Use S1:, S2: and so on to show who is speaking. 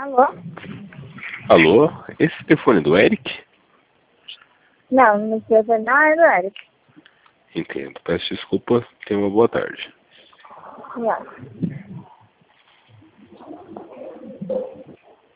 S1: Alô?
S2: Alô? Esse telefone é do Eric?
S1: Não, no telefone não é do Eric.
S2: Entendo. Peço desculpa. Tenha uma boa tarde.
S1: Não.